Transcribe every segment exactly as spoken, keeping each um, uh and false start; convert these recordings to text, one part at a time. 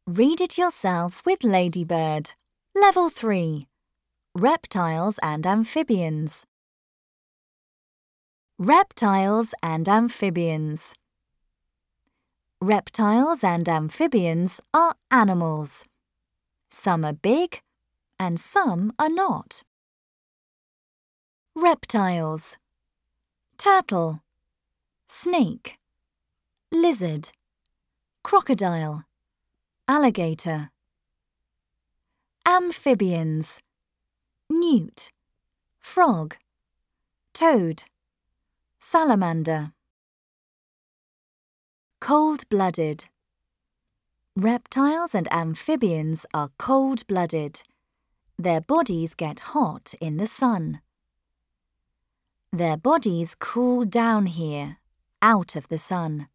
Read it yourself with Ladybird. Level three. Reptiles and Amphibians. Reptiles and Amphibians. Reptiles and amphibians are animals. Some are big and some are not. Reptiles: turtle, snake, lizard, crocodile, alligator. Amphibians: newt, frog, toad, salamander. Cold-blooded. Reptiles and amphibians are cold-blooded. Their bodies get hot in the sun. Their bodies cool down here, out of the sun.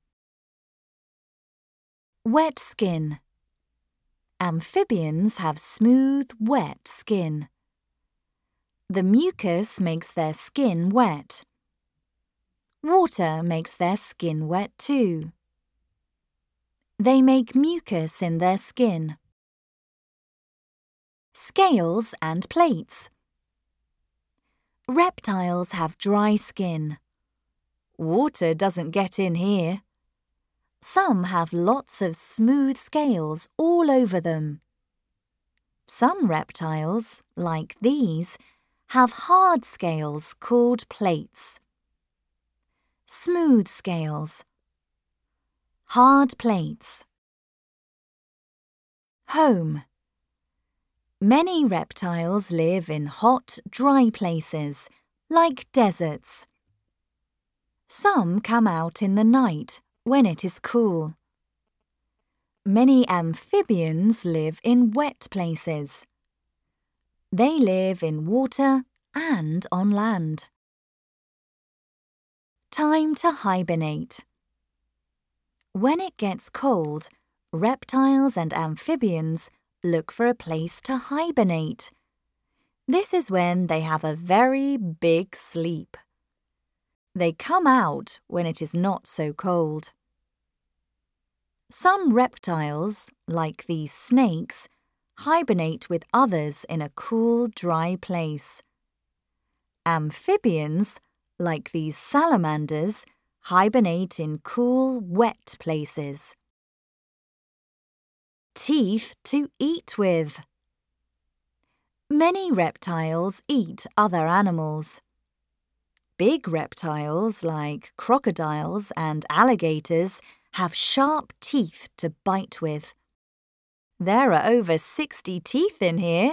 Wet skin. Amphibians have smooth, wet skin. The mucus makes their skin wet. Water makes their skin wet too. They make mucus in their skin. Scales and plates. Reptiles have dry skin. Water doesn't get in here. Some have lots of smooth scales all over them. Some reptiles, like these, have hard scales called plates. Smooth scales. Hard plates. Home. Many reptiles live in hot, dry places, like deserts. Some come out in the night when it is cool. Many amphibians live in wet places. They live in water and on land. Time to hibernate. When it gets cold, reptiles and amphibians look for a place to hibernate. This is when they have a very big sleep. They come out when it is not so cold. Some reptiles, like these snakes, hibernate with others in a cool, dry place. Amphibians, like these salamanders, hibernate in cool, wet places. Teeth to eat with. Many reptiles eat other animals. Big reptiles like crocodiles and alligators have sharp teeth to bite with. There are over sixty teeth in here.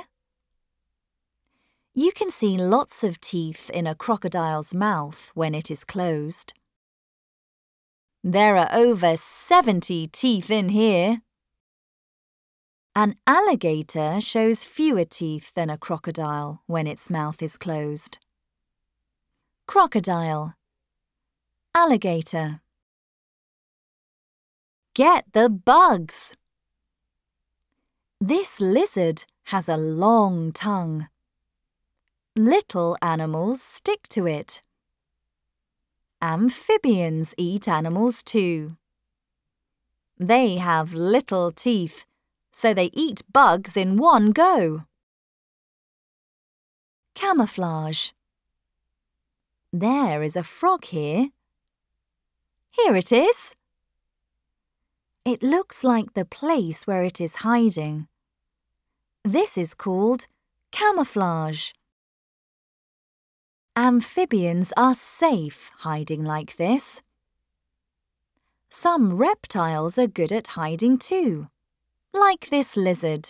You can see lots of teeth in a crocodile's mouth when it is closed. There are over seventy teeth in here. An alligator shows fewer teeth than a crocodile when its mouth is closed. Crocodile. Alligator. Get the bugs. This lizard has a long tongue. Little animals stick to it. Amphibians eat animals too. They have little teeth, so they eat bugs in one go. Camouflage. There is a frog here. Here it is. It looks like the place where it is hiding. This is called camouflage. Amphibians are safe hiding like this. Some reptiles are good at hiding too, like this lizard.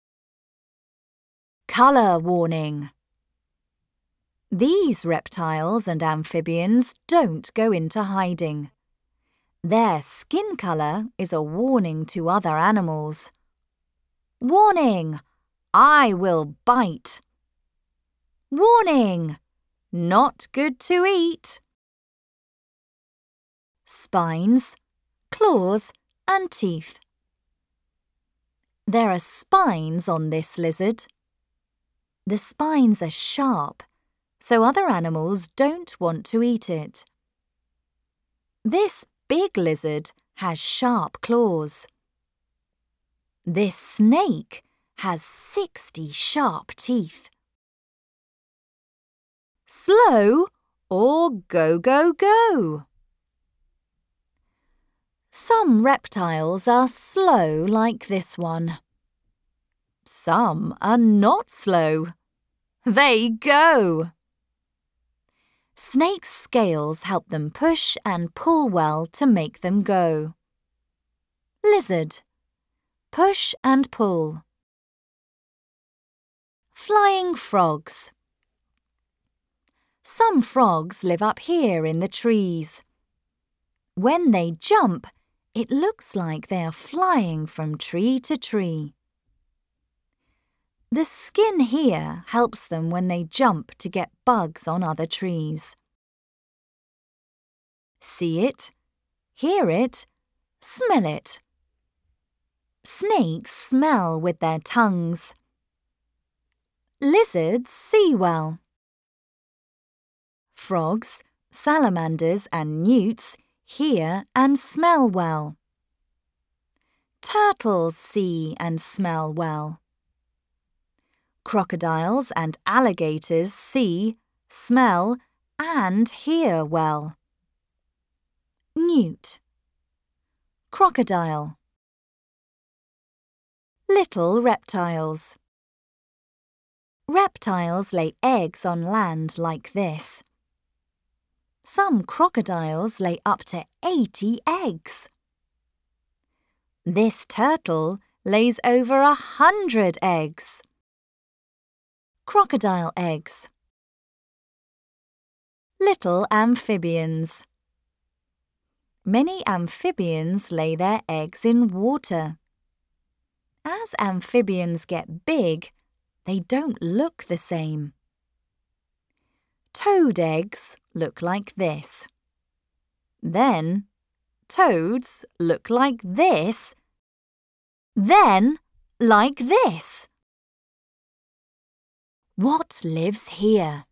Colour warning. These reptiles and amphibians don't go into hiding. Their skin colour is a warning to other animals. Warning! I will bite. Warning! Not good to eat. Spines, claws and teeth. There are spines on this lizard. The spines are sharp, so other animals don't want to eat it. This big lizard has sharp claws. This snake has sixty sharp teeth. Slow or go, go, go? Some reptiles are slow like this one. Some are not slow. They go. Snakes' scales help them push and pull well to make them go. Lizard. Push and pull. Flying frogs. Some frogs live up here in the trees. When they jump, it looks like they are flying from tree to tree. The skin here helps them when they jump to get bugs on other trees. See it, hear it, smell it. Snakes smell with their tongues. Lizards see well. Frogs, salamanders and newts hear and smell well. Turtles see and smell well. Crocodiles and alligators see, smell and hear well. Newt. Crocodile. Little reptiles. Reptiles lay eggs on land like this. Some crocodiles lay up to eighty eggs. This turtle lays over a hundred eggs. Crocodile eggs. Little amphibians. Many amphibians lay their eggs in water. As amphibians get big, they don't look the same. Toad eggs look like this. Then, toads look like this. Then, like this. What lives here?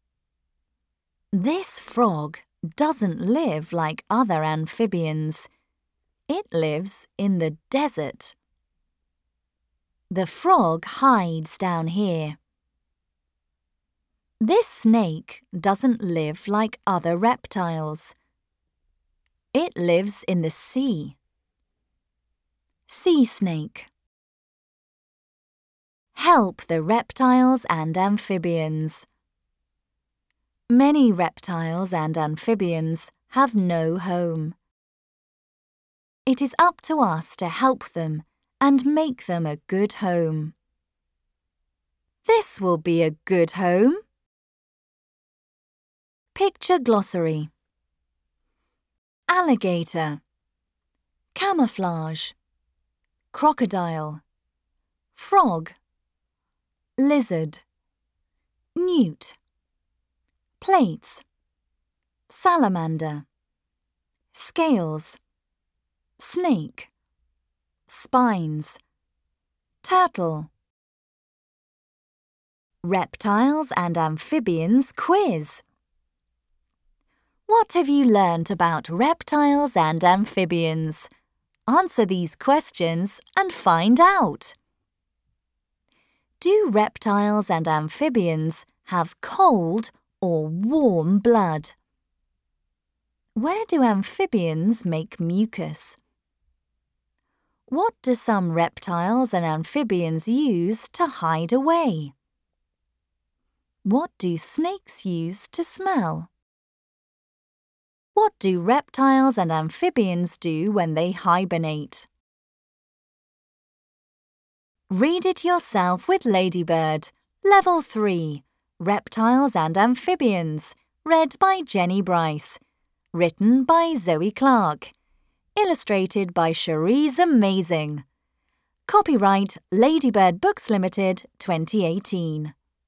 This frog doesn't live like other amphibians. It lives in the desert. The frog hides down here. This snake doesn't live like other reptiles. It lives in the sea. Sea snake. Help the reptiles and amphibians. Many reptiles and amphibians have no home. It is up to us to help them and make them a good home. This will be a good home. Picture glossary. Alligator. Camouflage. Crocodile. Frog. Lizard. Newt. Plates. Salamander. Scales. Snake. Spines. Turtle. Reptiles and amphibians quiz. What have you learnt about reptiles and amphibians? Answer these questions and find out. Do reptiles and amphibians have cold or warm blood? Where do amphibians make mucus? What do some reptiles and amphibians use to hide away? What do snakes use to smell? What do reptiles and amphibians do when they hibernate? Read it yourself with Ladybird, Level three, Reptiles and Amphibians, read by Jenny Bryce, written by Zoe Clark, illustrated by Cherise Amazing. Copyright Ladybird Books Limited, twenty eighteen.